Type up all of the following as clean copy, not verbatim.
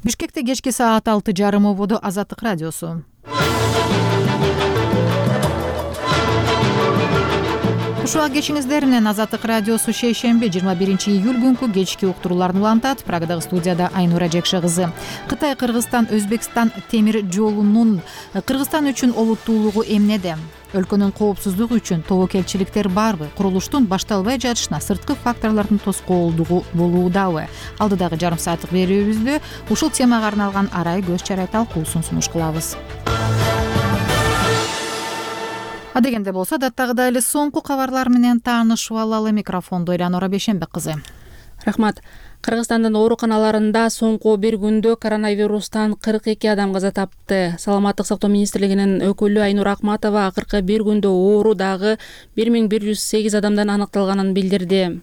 Бишкекте кечки саат 6:30 болду. Азаттык радиосу. Ушуга кечиңиздер менен Азаттык радиосу шейшемби 21 июль күнкү кечки уктурууларын улантат. Прагадагы студияда Айнура Жекше кызы. Кытай, Кыргызстан, Өзбекстан темир жолунун Кыргызстан үчүн олуттуулугу эмнеде? Өлкөнүн коопсуздугу үчүн тобокелчиликтер барбы? Курулуштун башталбай жатышына сырткы факторлордун тоскоолдугу болуудабы? Алдыдагы жарым сааттык берүүбүздө ушул темага арналган арай көз чарай талкуусун сунуш кылабыз. Адегенде болсо даттагыдай эле соңку кабарлар менен таанышып алалы. Микрофондо Элеонора Бейшенбек кызы. Рахмат. Кыргызстандын ооруканаларында соңку бир күндө коронавирустан 42 адам каза тапты. Саламаттык сактоо министрлигинин өкүлү Айнура Акматова акыркы бир күндө оору дагы 1108 адамдан аныкталганын билдирди.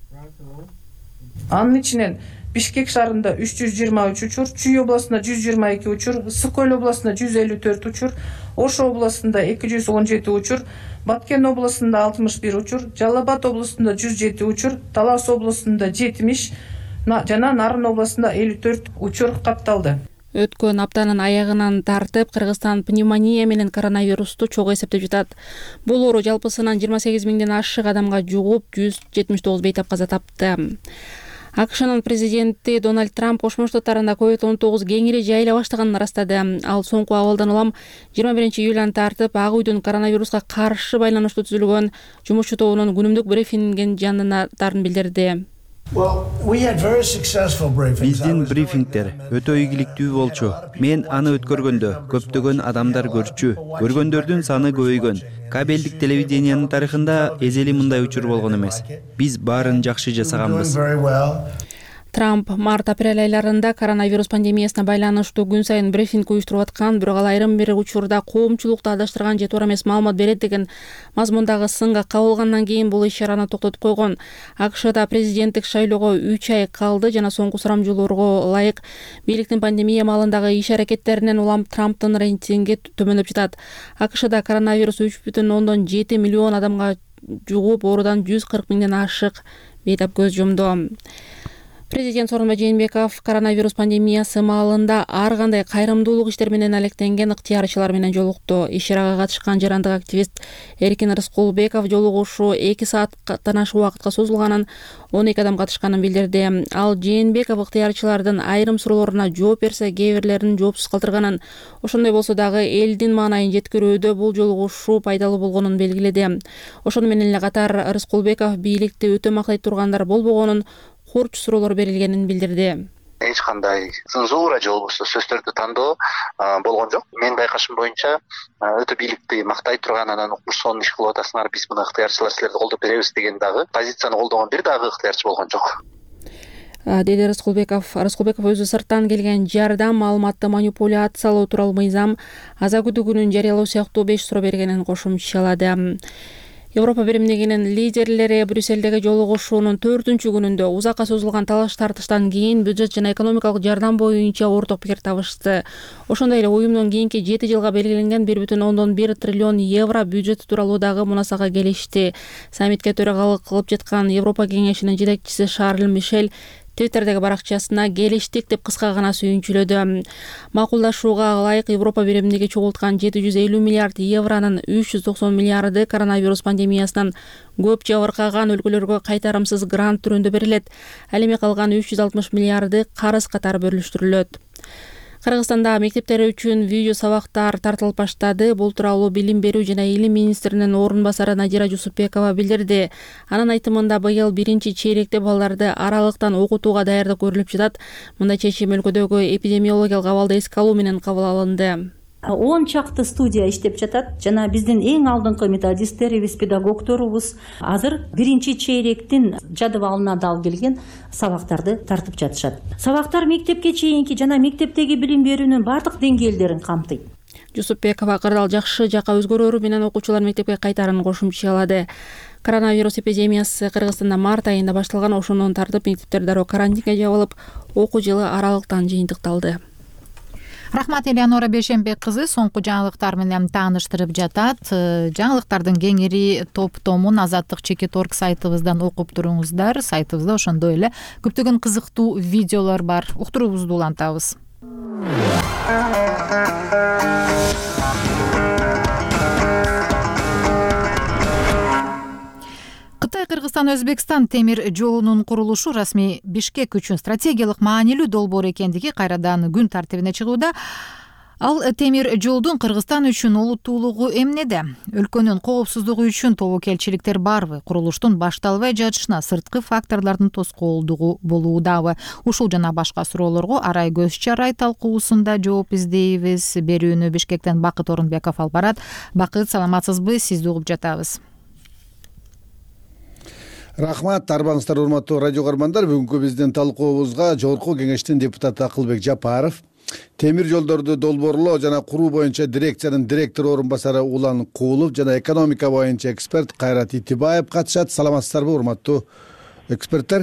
Анын ичинен Бишкек шаарында 323 учур, Чүй областында 122 учур, Ысык-Көл областында 154 учур, Ош областында 217 учур, Баткен областында 61 учур, Жалал Абад областында 107 учур, Талас областында 70 жана Нарын областында 54 учур катталды. Өткөн аптанын аягынан тартып Кыргызстан пневмония менен коронавирусту чогуу эсептеп жатат. Бул оору жалпысынан 28 миңден ашык адамга жугуп, 179 бейтап каза тапты. АКШнын президенти Дональд Трамп Кошмо Штаттарында COVID-19 кеңири жайыла баштаганын ырастады. Ал соңку абалдан улам 21 июлдан тартып Ак үйдүн коронавируска каршы байланыштуу түзүлгөн жумушчу тобунун күнүмдүк брифингин жанынатарын билдирди. Биздин брифингдер өтө ийгиликтүү болчу. Мен аны өткөргөндө көптөгөн адамдар көрчү. Көргөндөрдүн саны көбөйгөн. Кабелдик телевидениянын тарыхында эзели мындай учур болгон эмес. Биз баарын жакшы жасаганбыз. Трамп март-апрель айларында коронавирус пандемиясына байланыштуу күн сайын брифинг уюштуруп аткан, бирок ал айрым бир учурда коомчулукту адаштырган же туура эмес маалымат берет деген мазмундагы сынга кабылгандан кийин бул иш-чараны токтотуп койгон. АКШда президенттик шайлоого 3 ай калды жана соңку сурамжылоого ылайык бийликтин пандемия маалындагы иш-аракеттеринен улам Трамптын рейтинги төмөндөп жатат. АКШда коронавирус 3,7 миллион адамга жугуп, оорудан 140 миңден ашык бейтап көз жумду. Президент Сооронбай Жээнбеков коронавирус пандемиясы маалында ар кандай кайрымдуулук иштер менен алектенген ыктыярчылар менен жолукту. Иш-чарага катышкан жарандык активист Эркин Рыскулбеков жолугушуу 2 сааттан ашык убакытка созулганын, 12 адам катышканын билдирди. Ал Жээнбеков ыктыярчылардын айрым суроолоруна жооп берсе, кээ бирлерин жоопсуз калтырганын, ошондой болсо дагы элдин маанайын жеткирүүдө бул жолугушуу пайдалуу болгонун белгиледи. Ошону менен эле катар Рыскулбеков бийликти өтө мактай тургандар болбогонун, курч суроолор берилгенин билдирди. Эч кандай цензура же болбосо сөздөрдү тандоо болгон жок. Менин байкашым боюнча өтө бийликти мактай турган, анан укмуш иш кылып атасыңар, биз муну ыктыярчылар силерди колдоп беребиз деген дагы позицияны колдогон бир дагы ыктыярчы болгон жок, деди Рыскулбеков. Рыскулбеков өзү сырттан келген жардам маалыматты манипуляциялоо тууралуу мыйзам, аза күтүүнүн жарыялоо сыяктуу 5 суроо бергенин кошумчалады. Европа биримдигинин лидерлери Брюссельдеги жолугушуунун 4-күнүндө узакка созулган талаш-тартыштан кийин бюджет жана экономикалык жардам боюнча орток пикир табышты. Ошондой эле уюмдун кийинки 7 жылга белгиленген 1,1 триллион евро бюджет тууралуу дагы мунасага келишти. Саммитке төрагалык кылып жаткан Европа кеңешинин жетекчиси Шарль Мишель Твиттердеги баракчасына келиштик деп кыска гана сүйүнчүлөдү. Макулдашууга ылайык Европа биримдиги чогулткан 750 миллиард евронун 390 миллиарды коронавирус пандемиясынан көп жабыркаган өлкөлөргө кайтарымсыз грант түрүндө берилет. Ал эми калган 360 миллиарды карыз катары бөлүштүрүлөт. Кыргызстанда мектептер үчүн видео сабактар тартылып баштады. Бул тууралуу Билим берүү жана илим министринин орун басары Надира Жусупбекова билдирди. Анын айтымында быйыл биринчи чейректе балдарды аралыктан окутууга даярдык көрүлүп жатат. Мындай чечим өлкөдөгү эпидемиологиялык абалды эске алуу менен кабыл алынды. 10 чакты студия иштеп жатат жана биздин эң алдыңкы методисттерибиз, педагогторубуз азыр биринчи чейректин жадыбалына дал келген сабактарды тартып жатышат. Сабактар мектепке чейинки жана мектептеги билим берүүнүн бардык деңгээлдерин камтыйт. Жусупбекова кырдаал жакшы жака өзгөрөрү менен окуучулар мектепке кайтарын кошумчалады. Коронавирус эпидемиясы Кыргызстанда март айында башталган, ошондон тартып мектептер дароо карантинге жабылып, окуу жылы аралыктан жыйынтыкталды. Рахмат, Элеонора Бейшенбек кызы соңку жаңылыктар менен тааныштырып жатат. Жаңылыктардын кеңири топтомун Азаттык Чекит.орг сайтыбыздан окуп туруңуздар. Сайтыбызда ошондой эле көптөгөн кызыктуу видеолор бар. Уктуруубузду улантабыз. Кытай-Кыргызстан Өзбекстан темир жолунун курулушу расмий Бишкек үчүн стратегиялык маанилүү долбоор экендиги кайрадан күн тартибине чыгууда. Ал темир жолдун Кыргызстан үчүн олуттуулугу эмнеде? Өлкөнүн коопсуздугу үчүн тобокелчиликтер барбы? Курулуштун башталбай жатышына сырткы факторлордун тоскоолдугу болуудабы? Ушул жана башка суроолорго арай көз чарай талкуусунда жооп издейбиз. Берүүнү Бишкектен Бакыт Орунбеков алып барат. Бакыт, саламатсызбы? Сизди угуп жатабыз. Рахмат, арбаңыздар урматтуу радио көрөрмандар. Бүгүнкү биздин талкуубузга Жогорку Кеңештин депутаты Акылбек Жапаров, темир жолдорду долбоорлоо жана куруу боюнча дирекциянын директору орун басары Улан Куулов жана экономика боюнча эксперт Кайрат Итибаев катышат. Саламатсыздарбы, урматтуу эксперттер?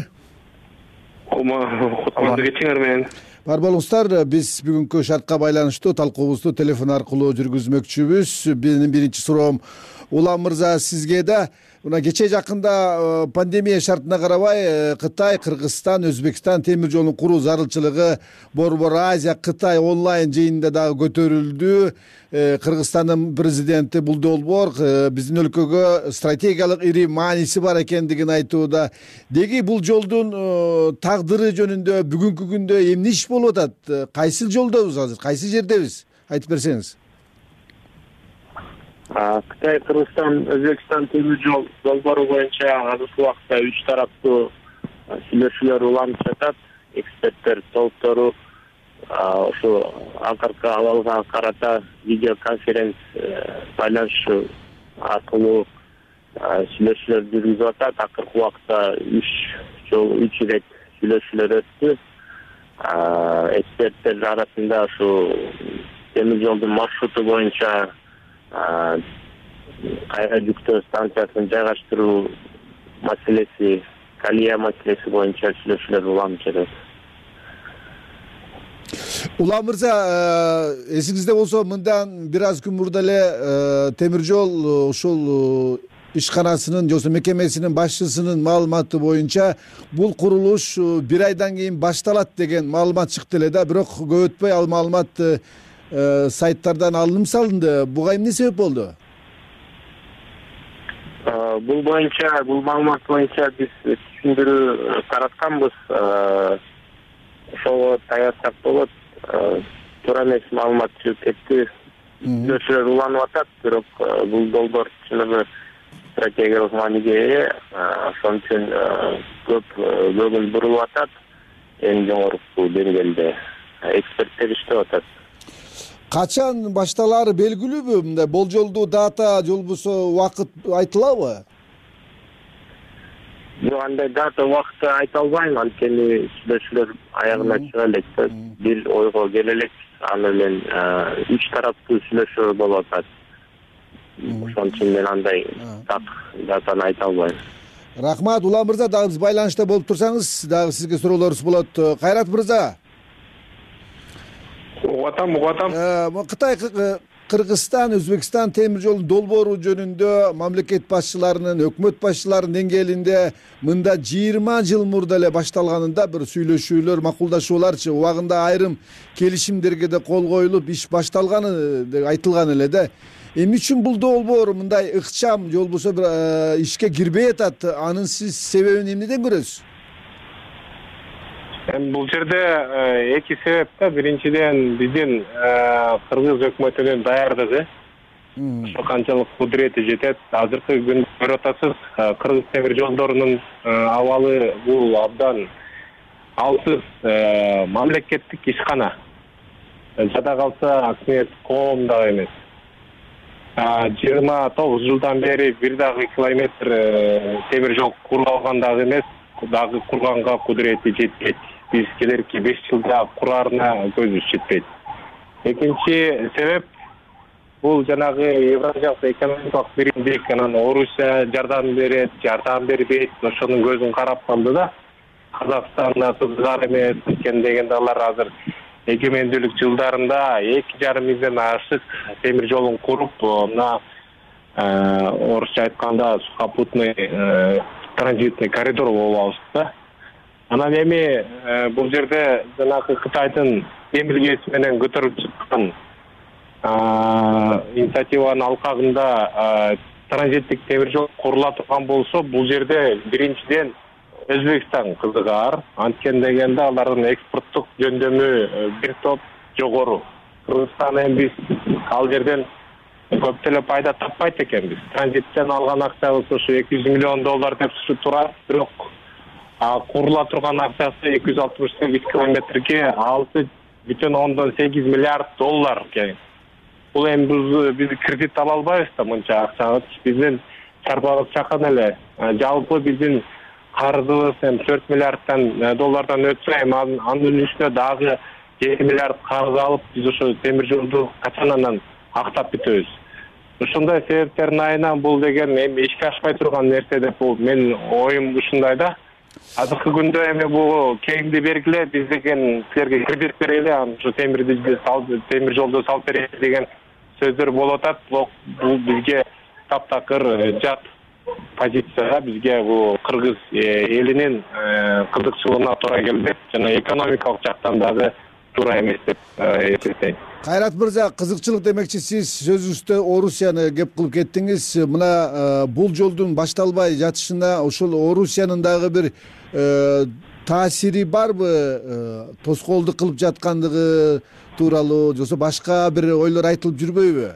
Бар болуңуздар. Биз бүгүнкү шартка байланыштуу талкуубузду телефон аркылуу жүргүзмөкчүбүз. Менин биринчи суроом Улан мырза сизге да. Мына кечээ жакында пандемия шартына карабай Кытай, Кыргызстан, Өзбекстан темир жолун куруу зарылчылыгы Борбор Азия Кытай онлайн жыйынында дагы көтөрүлдү. Кыргызстандын президенти бул долбоор биздин өлкөгө стратегиялык ири мааниси бар экендигин айтууда. Деги бул жолдун тагдыры жөнүндө бүгүнкү күндө эмне иш болуп атат? Кайсы жолдобуз азыр? Кайсы жердебиз? Айтып берсеңиз. Кытай, Кыргызстан, Өзбекстан темир жол долбоору боюнча азыркы убакта 3 тараптуу сүйлөшүүлөр уланып жатат. Эксперттер толуктору ошо акыркы абалга карата видеоконференц байланыш аркылуу сүйлөшүүлөр жүргүзүп атат. Акыркы убакта 3 ирет сүйлөшүүлөр өттү. Эксперттер арасында ошо темир жолдун маршруту боюнча кайра жүктөө станциясын жайгаштыруу маселеси, колея маселеси боюнча сүйлөшүүлөр уланып жатат. Улан мырза, эсиңизде болсо мындан бир аз күн мурда эле темир жол ушул ишканасынын же мекемесинин башчысынын маалыматы боюнча бул курулуш 1 айдан кийин башталат деген маалымат чыкты эле да. Бирок көп өтпөй ал маалымат сайттардан алынып салынды. Буга эмне себеп болду? Бул маалымат боюнча биз түшүндүрүү таратканбыз. Ошого таярсак болот. Туура эмес маалымат чыгып кетти. Сүйлөшүүлөр уланып атат, бирок бул долбоор чыныгы стратегиялык мааниге ээ. Ошон үчүн көп көңүл бурулуп атат. Эң жогорку деңгээлде эксперттер иштеп атат. Качан башталары белгилүүбү? Мындай болжолдуу дата же болбосо убакыт айтылабы? Жок, андай дата убакытты айта албайм, анткени сүйлөшүүлөр аягына чыга элек. Бир ойго келе элек, аны менен 3 тараптуу сүйлөшүү болуп атат. Ошон үчүн мен андай датаны айта албайм. Рахмат, Улан мырза, дагы биз байланышта болуп турсаңыз, дагы сизге суроолорубуз болот. Кайрат мырза. Угатам. Кытай, Кыргызстан, Өзбекстан темир жолун долбоору жөнүндө мамлекет башчыларынын, өкмөт башчыларынын деңгээлинде мында 20 жыл мурда эле башталганында бир сүйлөшүүлөр, макулдашууларчы убагында айрым келишимдерге да кол коюлуп, иш башталганы деп айтылган эле да. Эмне үчүн бул долбоор мындай ыкчам же болбосо бир ишке кирбей атат? Анын сиз себебин эмнеден көрөсүз? Бул жерде 2 себеп да. Биринчиден биздин кыргыз өкмөтүнүн даярдыгы. Ошо канчалык кудурети жетет. Азыркы күндө көрүп атасыз, кыргыз темир жолдорунун абалы бул абдан алсыз мамлекеттик ишкана. Жада калса акмет коом дагы эмес. 29 жылдан бери бир дагы километр темир жол курулган дагы эмес, дагы курганга кудурети жетпейт. Биз келерки 5 жылда кураарына көзүбүз жетпейт. Экинчи себеп бул жанагы Евразиялык экономикалык биримдик, анан Орусия жардам берет, жардам бербейт, ошонун көзүн карап калды да. Казакстанда кызыгар эмес экен дегенде алар азыр эгемендүүлүк жылдарында 2,5 миңден ашык темир жолун куруп, мына орусча айтканда сухопутный транзитный коридор болуп алышты да. Анан эми бул жерде жанагы Кытайдын демилгеси менен көтөрүлүп чыккан инициативанын алкагында транзиттик темир жол курула турган болсо, бул жерде биринчиден Өзбекстан кызыгар. Анткени дегенде алардын экспорттук жөндөмү бир топ жогору. Кыргызстан эми биз ал жерден көп деле пайда таппайт экенбиз. Транзиттен алган акчабыз ушу $200 миллион деп турат, бирок курула турган акчасы 268 километрге $6,8 миллиард экен. Бул эми биз кредит ала албайбыз да мынча акчаны. Биздин чарбабыз чакан эле. Жалпы биздин карызыбыз эми $4 миллиарддан өтсө, анын үстүнө дагы $7 миллиард карыз алып, биз ошо темир жолду качандан актап бүтөбүз. Ушундай себептердин айынан бул деген эми ишке ашпай турган нерсе деп бул менин оюм ушундай да. Азыркы күндө эми бул кейинди бергиле, биз деген силерге кредит берели, ошо темир жолду салып берели деген сөздөр болуп атат. Бул бизге таптакыр жат позицияга, бизге бул кыргыз элинин кызыкчылыгына туура келбейт жана экономикалык жактан дагы туура эмес деп эсептейм. Кайрат мырза, кызыкчылык демекчи, сиз сөзүңүздө Орусияны кеп кылып кеттиңиз. Мына бул жолдун башталбай жатышына ошол Орусиянын дагы бир таасири барбы? Тоскоолдук кылып жаткандыгы тууралуу жоксо башка бир ойлор айтылып жүрбөйбү?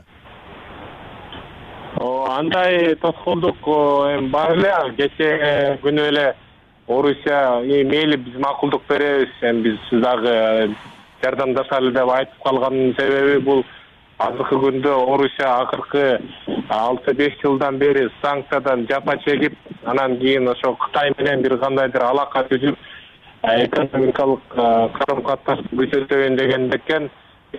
Андай тоскоолдук бар эле. Кече күнү эле Орусия мейли биз макулдук беребиз, эми биз дагы жардамдашалы деп айтып калганын себеби бул азыркы күндө Орусия акыркы 6-5 жылдан бери санкциядан жапа чегип, анан кийин ошо Кытай менен бир кандайдыр алака түзүп, экономикалык карым-катнашты күчөтөйүн деген экен.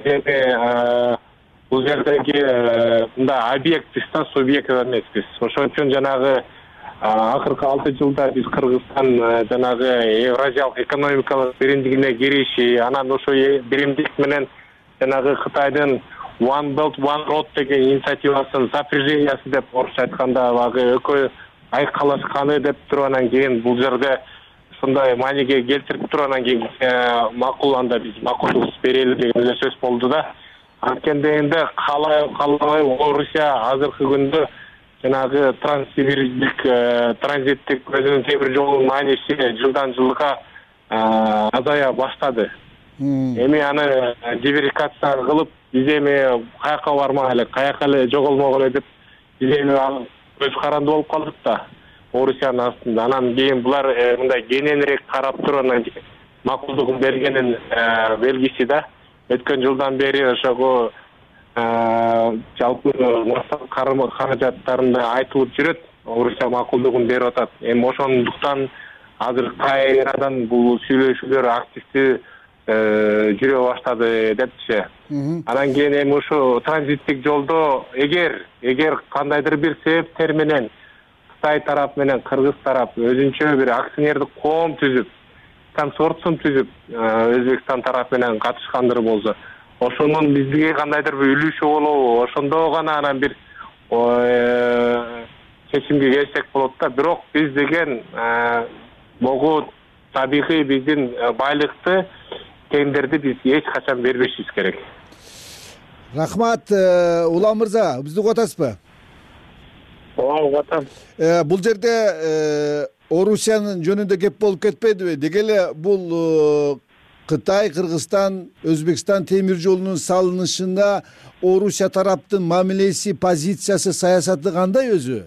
Бул жердеги мындай объектпиз да, субъект эмеспиз. Ошон үчүн жанагы акыркы 6 жылда биз Кыргызстан жанагы Евразиялык экономикалык биримдигине кириши, анан ошо биримдик менен жанагы Кытайдын One Belt One Road деген инициативасын сопряжениясы деп орусча айтканда багы экөө айкалашканы деп туруп, анан кийин бул жерде ушундай мааниге келтирип туруп, анан кийин макуланда биз макулдук берели деген сөз болду да. Анткени дегенде калабай Орусия азыркы күндө жанагы транссибирдик транзиттик өзүнүн темир жолунун мааниси жылдан жылга азая баштады. Эми аны диверсификация кылып, биз эми каяка бармак эле, каяка эле жоголмок эле деп биз эми көз каранды болуп калдык да Орусиянын астында. Анан кийин булар мындай кененирээк карап туруп, анан макулдугун бергенин белгиси да. Өткөн жылдан бери ошого жалпы каражаттарында айтылып жүрөт, Орусия макулдугун берип атат. Эми ошондуктан азыр кайрадан бул сүйлөшүүлөр активдүү жүрө баштады депчи. Анан кийин эми ушу транзиттик жолдо эгер кандайдыр бир себептер менен Кытай тарап менен Кыргыз тарап өзүнчө бир акционердик коом түзүп, консорциум түзүп, Өзбекстан тарап менен катышкандыр болсо, ошонун бизге кандайдыр бир үлүшү болобу, ошондо гана анан бир чечимге келсек болот да. Бирок биз деген могу табигый биздин байлыкты, тендерди биз эч качан бербешибиз керек. Рахмат. Улам мырза, бизди угуп атасызбы? Угуп атам. Бул жерде Орусиянын жөнүндө кеп болуп кетпедиби? Деги эле бул Кытай, Кыргызстан, Өзбекстан темир жолунун салынышында Орусия тараптын мамилеси, позициясы, саясаты кандай өзү?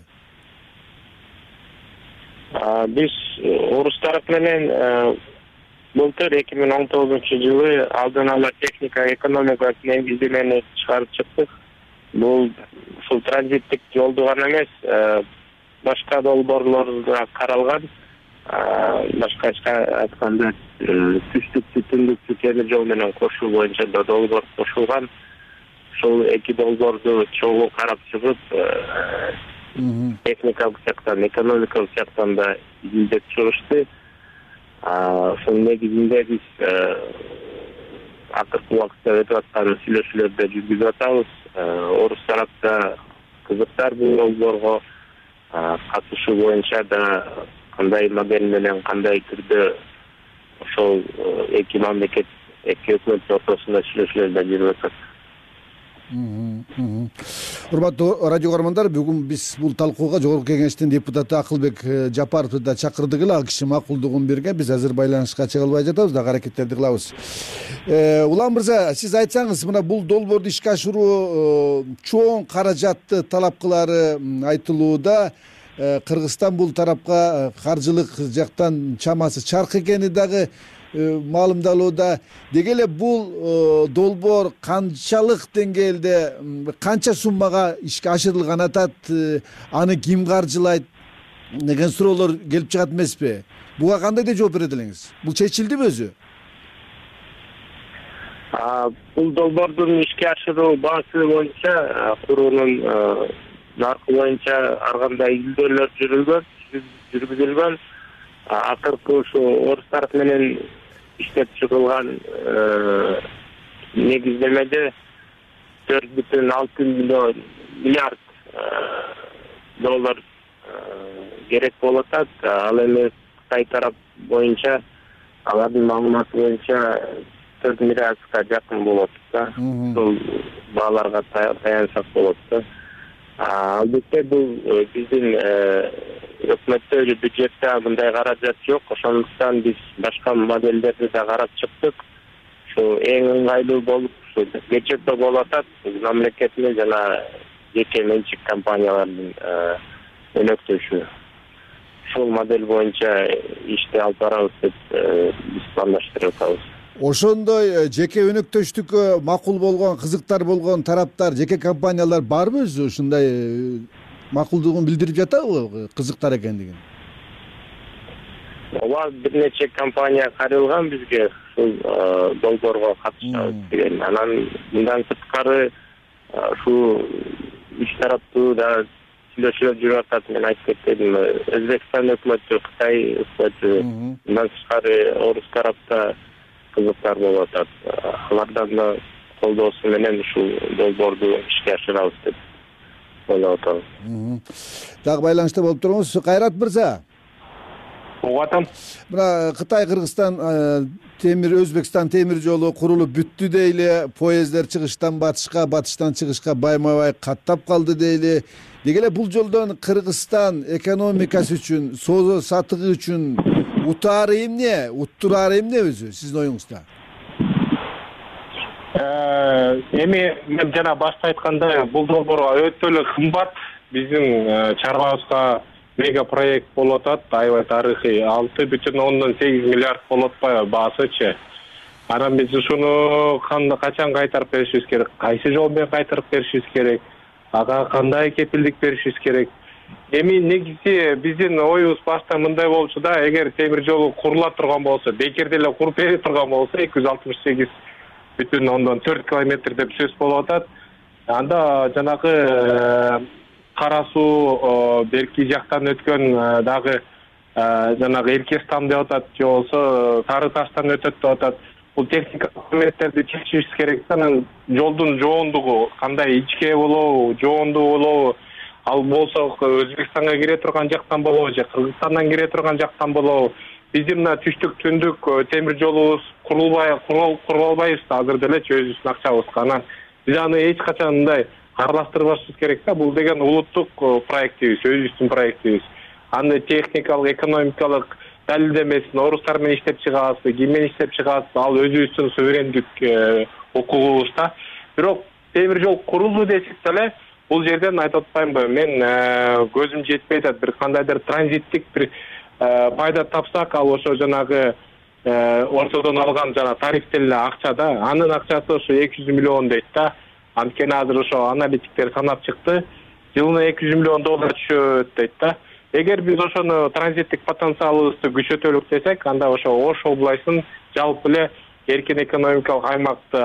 Биз Орус тарап менен былтыр 2019-жылы алдын ала техника экономикалык негиздемени чыгарып чыктык. Бул ушул транзиттик жолду гана эмес, башка долбоорлор да каралган. Башкача айтканда түштүк түндүк темир жол менен кошуу боюнча да долбоор кошулган. Ошол эки долбоорду чогуу карап чыгып, техникалык жактан, экономикалык жактан да изилдеп чыгышты. Ошонун негизинде биз акыркы убакытта өтүп аткан сүйлөшүүлөрдү жүргүзүп атабыз. Орус тарапта кызыктар бул долбоорго катышуу боюнча да кандай модель менен, кандай түрдө ошол эки мамлекет эки өкмөттүн ортосунда сүйлөшүүлөр да жүрүп атат. Урматтуу радио көрөрмандар, бүгүн биз бул талкууга Жогорку Кеңештин депутаты Акылбек Жапаровду да чакырдык эле. Ал киши макулдугун берген. Биз азыр байланышка чыга албай жатабыз, дагы аракеттерди кылабыз. Улан мырза, сиз айтсаңыз, мына бул долбоорду ишке ашыруу чоң каражатты талап кылары айтылууда. Кыргызстан бул тарапка каржылык жактан чамасы чарк экени дагы маалымдалууда. Деги эле бул долбоор канчалык деңгээлде, канча суммага ишке ашырылган атат, аны ким каржылайт деген суроолор келип чыгат эмеспи? Буга кандай деп жооп берет элеңиз? Бул чечилдиби өзү? Бул долбоордун ишке ашыруу баасы боюнча куруунун наркы боюнча ар кандай изилдөөлөр жүргүзүлгөн. Акыркы ушу орус тарапы менен иштеп чыгылган негиздемеде 4,6 миллиард доллар керек болуп атат. Ал эми Кытай тарап боюнча, алардын маалыматы боюнча 4 миллиардка жакын болот да. Бул бааларга таянсак болот да. Албетте бул биздин өкмөттө бюджетте мындай каражат жок. Ошондуктан биз башка модельдерди да карап чыктык. Ушу эң ыңгайлуу болуп, ушу бюджетте болуп атат. Мамлекеттин жана жеке менчик компаниялардын өнөктөшү. Ушул модель боюнча ишти алып барабыз деп биз пландаштырып атабыз. Ошондой жеке өнөктөштүккө макул болгон, кызыктар болгон тараптар, жеке компаниялар барбы өзү? Ушундай макулдугун билдирип жатабы, кызыктар экендигин? Ооба, бир нече компания кайрылган бизге ушул долбоорго катышабыз деген. Анан мындан сырткары ушу үч тараптуу да сүйлөшүүлөр жүрүп атат. Мен айтып кетпедим. Өзбекстан өкмөтү, Кытай өкмөтү, мындан тышкары орус тарапта кызыктар болуп атат. Алардан да колдоосу менен ушул долбоорду ишке ашырабыз деп ойлоп атабыз. Дагы байланышта болуп туруңуз. Кайрат мырза. Угатам. Мына Кытай, Кыргызстан, Өзбекстан темир жолу курулуп бүттү дейли. Поезддер чыгыштан батышка, батыштан чыгышка байма-бай каттап калды дейли. Деги эле бул жолдон Кыргызстан экономикасы үчүн, соода сатыгы үчүн утаары эмне, уттурары эмне өзү сиздин оюңузда? Эми мен жана башта айткандай, бул долбоор өтө эле кымбат. Биздин чарбабызга мега проект болуп атат, аябай тарыхый 6,8 миллиард болуп атпайбы баасычы. Анан биз ушуну качан кайтарып беришибиз керек? Кайсы жол менен кайтарып беришибиз керек? Ага кандай кепилдик беришибиз керек? Эми негизи биздин оюбуз башта мындай болчу да, эгер темир жол курула турган болсо, бекерде эле куруп бере турган болсо 268,4 километр деп сөз болуп атат. Анда жанагы Кара суу берки жактан өткөн дагы жанагы Эркестан деп атат, же болбосо Сары таштан өтөт деп атат. Бул техникалык көмөктөрдү чечишибиз керек. Анан жолдун жоондугу кандай, ичке болобу, жоондуу болобу, ал болсо Өзбекстанга кире турган жактан болобу же Кыргызстандан кире турган жактан болобу. Биздин мына түштүк түндүк темир жолубуз курулбайбыз да азыр делечи өзүбүздүн акчабызга. Анан биз аны эч качан мындай аралаштырбашыбыз керек да. Бул деген улуттук проектибиз, өзүбүздүн проектибиз. Аны техникалык, экономикалык далилдемесин орустар менен иштеп чыгабызбы, ким менен иштеп чыгабызбы, ал өзүбүздүн суверендик укугубуз да. Бирок темир жол курулду десек деле, бул жерден айтып атпаймынбы, мен көзүм жетпей атат, бир кандайдыр транзиттик бир пайда тапсак, ал ошо жанагы ортодон алган жана тарифтен эле акча да, анын акчасы ошо 200 миллион дейт да. Анткени азыр ошо аналитиктер санап чыкты, жылына 200 миллион доллар түшөт дейт да. Эгер биз ошону транзиттик потенциалыбызды күчөтөлүк десек, анда ошо Ош областын жалпы эле эркин экономикалык аймакты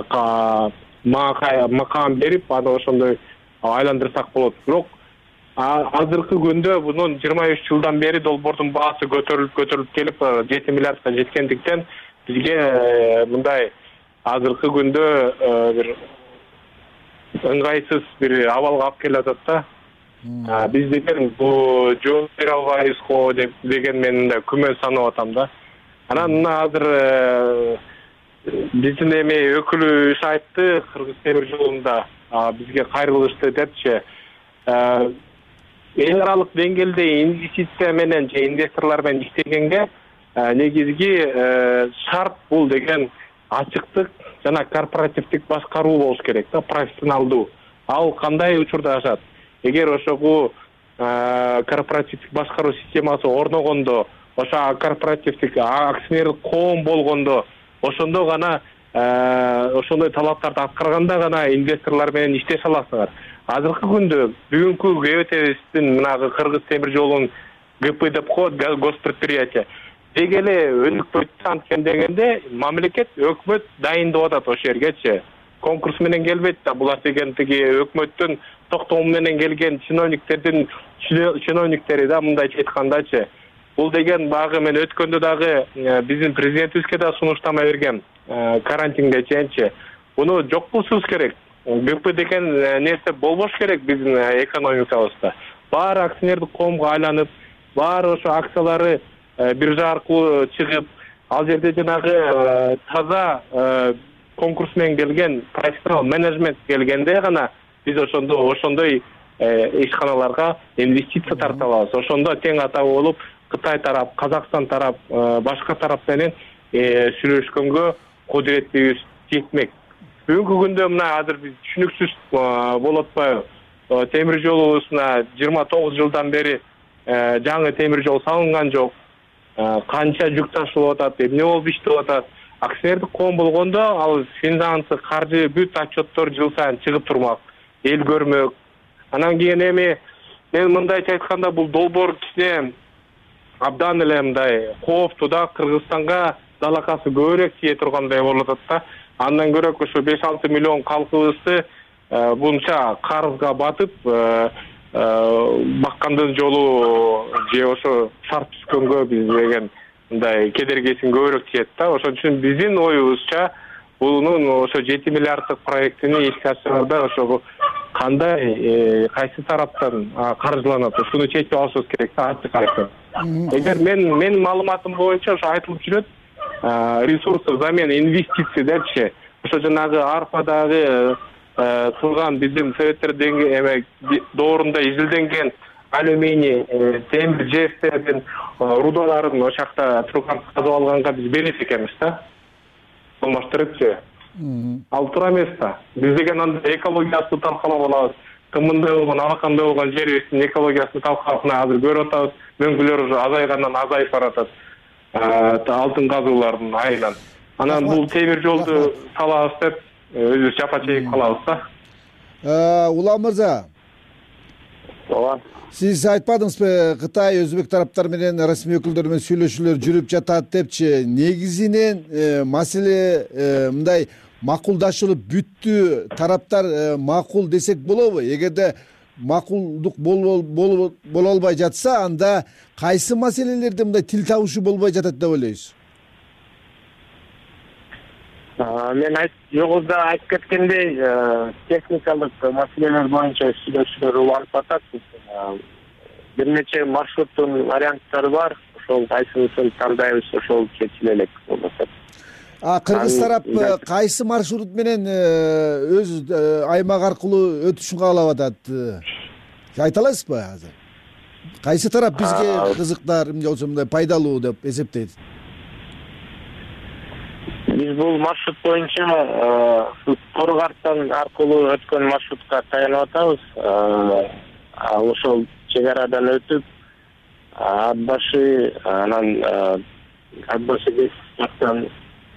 макам берип, аны ошондой айландырсак болот. Бирок азыркы күндө мунун 23 жылдан бери долбоордун баасы көтөрүлүп келип 7 миллиардка жеткендиктен бизге мындай азыркы күндө бир ыңгайсыз бир абалга алып келатат да. Биз деген бул жооп бере албайбызго деген мен күмөн санап атам да. Анан мына азыр биздин эми өкүлүбүз айтты Кыргыз темир жолунда бизге кайрылышты депчи. Эл аралык деңгээлде инвестиция менен же инвесторлор менен иштегенге негизги шарт бул деген ачыктык жана корпоративдик башкаруу болуш керек да, профессионалдуу. Ал кандай учурда ашат? Эгер ошого корпоративдик башкаруу системасы орногондо, ошо корпоративдик акционерлик коом болгондо, ошондо гана ошондой талаптарды аткарганда гана инвесторлор менен иштеше аласыңар. Азыркы күндө бүгүнкү ГТСтин мынагы Кыргыз темир жолунун ГП деп коет, госпредприятие. Деги эле өнүкпөйт анткени дегенде мамлекет, өкмөт дайындап атат ошол жергечи. Конкурс менен келбейт да, булар деген тиги өкмөттүн токтому менен келген чиновниктери да, мындайча айткандачы. Бул деген багы мен өткөндө дагы биздин президентибизге да сунуштама берген карантинге чейинчи. Буну жок кылышыбыз керек. ГП деген нерсе болбош керек биздин экономикабызда. Баары акционердик коомго айланып, баары ошо акциялары биржа аркылуу чыгып, ал жерде жанагы таза конкурс менен келген профессионал менеджмент келгенде гана биз ошондой ишканаларга инвестиция тарта алабыз. Ошондо тең атабы болуп, Кытай тарап, Казакстан тарап, башка тарап менен сүйлөшкөнгө кудуреттибиз жетмек. Бүгүнкү күндө мына азыр биз түшүнүксүз болуп атпайбы? Темир жолубузуна 29 жылдан бери жаңы темир жол салынган жок. Канча жүк ташылып атат, эмне болуп иштеп атат? Акционердик коом болгондо ал финансы, каржы бүт отчеттор жыл сайын чыгып турмак, эл көрмөк. Анан кийин эми мен мындайча айтканда бул долбоор кичине абдан эле мындай кооптуу да, Кыргызстанга далакасы көбүрөөк тие тургандай болуп атат да. Андан көрөк ошо 5-6 миллион калкыбызды buncha карызга батып, баккандын жолу же ошо шарт түзгөнгө биз деген мындай кедергесин көбүрөөк тиет да. Ошон үчүн биздин оюбузча бунун ошо 7 миллиарддык проектини ишке ашырганда ошо кандай кайсы тараптан каржыланат, ушуну чечип алышыбыз керек да, ачык айтып. Эгер менин маалыматым боюнча ошо айтылып жүрөт, ресурсы замен инвестиция депчи, ошо жанагы арпадагы турган биздин советтер доорунда изилденген алюминий, темир жестердин рудаларын ошол жакта турган казып алганга биз берет экенбиз да. Алмаштырыпчы. Ал туура эмес да. Биз деген андай экологиясын талкалап алабыз. Кымындай болгон, абакандай болгон жерибиздин экологиясын талкалап азыр көрүп атабыз. Мөңгүлөр уже азайгандан азайып баратат. Алтын казуулардын айынан. Анан бул темир жолду салабыз деп өзүбүз жапа чегип калабыз да. Улам мырза. Ооба. Сиз айтпадыңызбы, Кытай өзбек тараптар менен расмий өкүлдөр менен сүйлөшүүлөр жүрүп жатат депчи. Негизинен маселе мындай макулдашылып бүттү, тараптар макул десек болобу? Эгерде макулдук боло албай жатса, анда кайсы маселелерде мындай тил табышуу болбой жатат деп ойлойсуз? Мен жогоруда айтып кеткендей, техникалык маселелер боюнча сүйлөшүүлөр уланып атат. Бир нече маршруттун варианттары бар. Ошол кайсысын тандайбыз, ошол чечиле элек болот. Кыргыз тарап кайсы маршрут менен өз аймак аркылуу өтүшүн каалап атат? Айта аласызбы азыр? Кайсы тарап бизге кызыктар, эмне болсо мындай пайдалуу деп эсептейт? Биз бул маршрут боюнча Торгарттан аркылуу өткөн маршрутка таянып атабыз. Ошол чек арадан өтүп, Атбашы, анан Атбашы жактан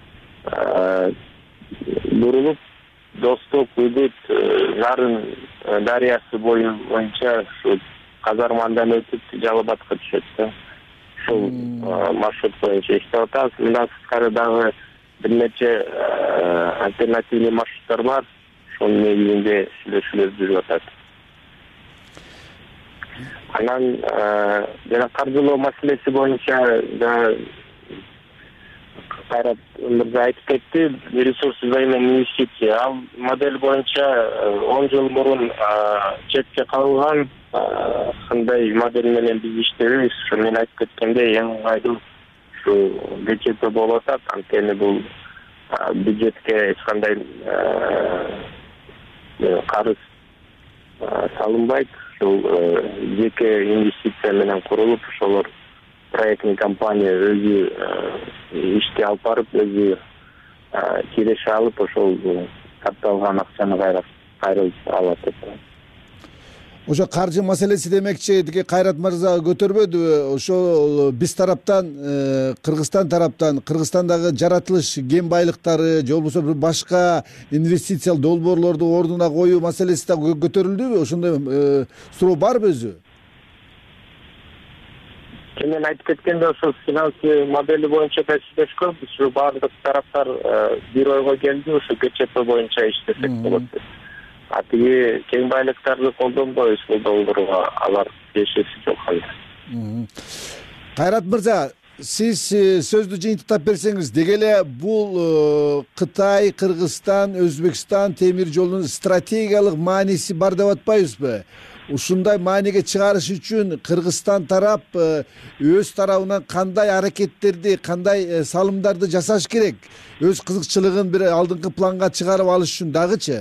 бурулуп, Досток, Үгүт, Нарын дарыясы боюнча ушу Казармандан өтүп Жалал-Абадка түшөт да. Ушул маршрут боюнча иштеп атабыз. Мындан сырткары дагы бир нече альтернативный маршруттар бар. Ошонун негизинде сүйлөшүүлөр жүрүп атат. Анан жана каржылоо маселеси боюнча да Кайрат мырза айтып кетти, ресурс займан инвестиция. Ал модель боюнча 10 жыл мурун четке калган, кандай модель менен биз иштейбиз. Ушу мен айтып кеткендей, эң ыңгайлуу ушу ГЧП болуп атат. Анткени бул бюджетке эч кандай карыз салынбайт. Ушул жеке инвестиция менен курулуп, ошолор проектный компания өзү ишти алып барып, өзү киреше алып, ошол катталган акчаны кайрылып алат деп атат. Ошо каржы маселеси демекчи, тиги Кайрат мырза көтөрбөдүбү? Ошол биз тараптан, Кыргызстан тараптан, Кыргызстандагы жаратылыш кен байлыктары же болбосо башка инвестициялык долбоорлорду ордуна коюу маселеси да көтөрүлдүбү? Ошондой суроо барбы өзү? Мен айтып кеткендей, ошол финансовый модели боюнча да иштешкөн. Ушу баардык тараптар бир ойго келди, ошо КЧП боюнча иштесек болот деп. А тиги кен байлыктарды колдонбой ушул долбоорго алар тиешеси жок алда. Кайрат мырза, сиз сөздү жыйынтыктап берсеңиз, деги эле бул Кытай, Кыргызстан, Өзбекстан темир жолунун стратегиялык мааниси бар деп атпайбызбы? Ушундай мааниге чыгарыш үчүн Кыргызстан тарап өз тарабынан кандай аракеттерди, кандай салымдарды жасаш керек? Өз кызыкчылыгын бир алдыңкы планга чыгарып алыш үчүн дагычы?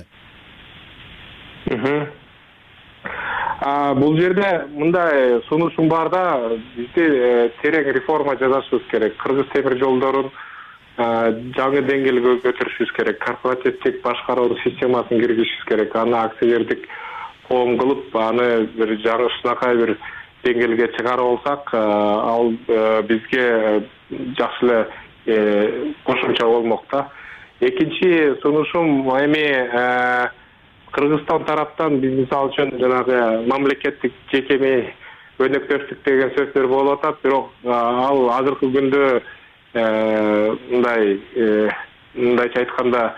Бул жерде мындай сунушум бар да, бизде терең реформа жасашыбыз керек. Кыргыз темир жолдорун жаңы деңгээлге көтөрүшүбүз керек. Корпоративдик башкаруу системасын киргизишибиз керек. Аны акционердик коом кылып, аны бир жаңышынакай бир деңгээлге чыгарып алсак, ал бизге жакшы эле кошумча болмок да. Экинчи сунушум эми Кыргызстан тараптан биз мисалы үчүн жанагы мамлекеттик жекеме өнөктөштүк деген сөздөр болуп атат, бирок ал азыркы күндө мындайча айтканда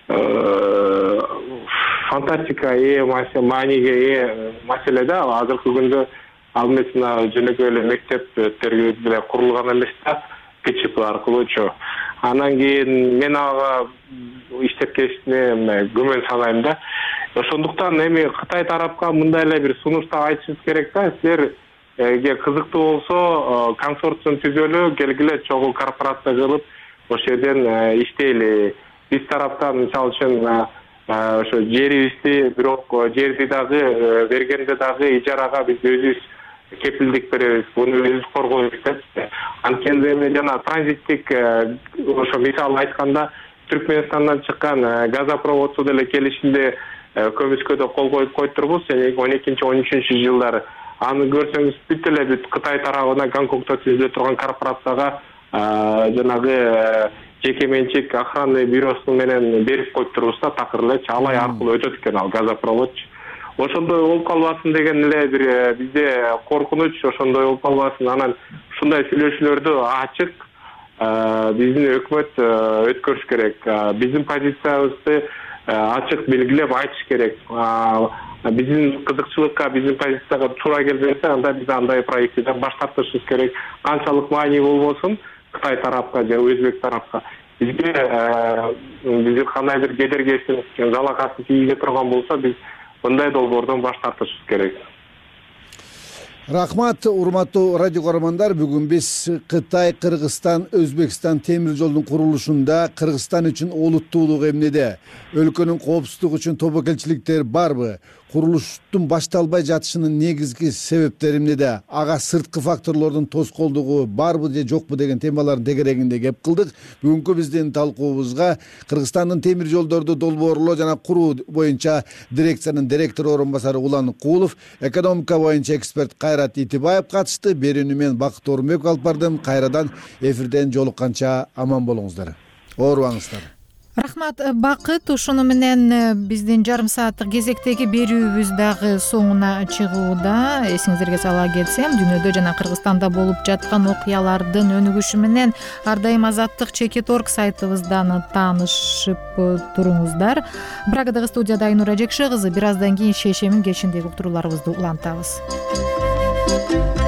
фантастика мааниге ээ маселе да. Азыркы күндө ал эмес жөнөкөй эле мектептер деле курулган эмес да, КЧП аркылуучу. Анан кийин мен ага иштеп келишине күмөн санайм да. Ошондуктан эми Кытай тарапка мындай эле бир сунуш да айтышыбыз керек да. Силер эгер кызыктуу болсо, консорциум түзөлү, келгиле чогуу корпорация кылып, ошол жерден иштейли. Биз тараптан мисалы үчүн ошо жерибизди, бирок жерди дагы бергенде дагы ижарага биз өзүбүз кепилдик беребиз, буну өзүбүз коргойбуз деп. Анткени эми жана транзиттик ошо мисал айтканда Түркменистандан чыккан газопроводсу деле келишинде көмүскөдө кол коюп койдурбуз 12-13 жылдары. Аны көрсөңүз бүт эле бүт Кытай тарабына Гонконгдо түзүлө турган корпорацияга жанагы жеке менчик охранный бюросу менен берип койдурбуз да, такыр эле Алай аркылуу өтөт экен ал газопровод. Ошондой болуп калбасын деген эле бир бизде коркунуч, ошондой болуп калбасын. Анан ушундай сүйлөшүүлөрдү ачык биздин өкмөт өткөрүш керек. Биздин позициябызды ачык белгилеп айтыш керек. Биздин кызыкчылыкка, биздин позицияга туура келбесе, анда биз андай проекттен баш тартышыбыз керек. Канчалык маани болбосун Кытай тарапка же Өзбек тарапка. Бизге биз кандай бир кедергесин, жалакасын тийге турган болсо, биз мындай долбоордон баш тартышыбыз керек. Рахмат, урматтуу радио көрөрмандар. Бүгүн биз Кытай, Кыргызстан, Өзбекстан темир жолдун курулушунда Кыргызстан үчүн олуттуулугу эмнеде? Өлкөнүн коопсуздугу үчүн тобокелчиликтер барбы? Курулуштун башталбай жатышынын негизги себептери эмнеде? Ага сырткы факторлордун тоскоолдугу барбы же жокпу деген темалардын тегерегинде кеп кылдык. Бүгүнкү биздин талкуубузга Кыргызстандын темир жолдорду долбоорлоо жана куруу боюнча дирекциянын директору орун басары Улан Куулов, экономика боюнча эксперт Кайрат Итибаев катышты. Берүүнү мен Бакыт Орунбеков алып бардым. Кайрадан эфирден жолукканча аман болуңуздар. Оорубаңыздар. Рахмат Бакыт. Ушуну менен биздин жарым сааттык кезектеги берүүбүз дагы соңуна чыгууда. Эсиңиздерге сала кетсем, дүйнөдө жана Кыргызстанда болуп жаткан окуялардын өнүгүшү менен ар дайым Азаттык Чекит.орг сайтыбыздан таанышып туруңуздар. Прагадагы студияда Айнура Жекше кызы. Бир аздан кийин шешемин кечиндеги уктурууларыбызды улантабыз.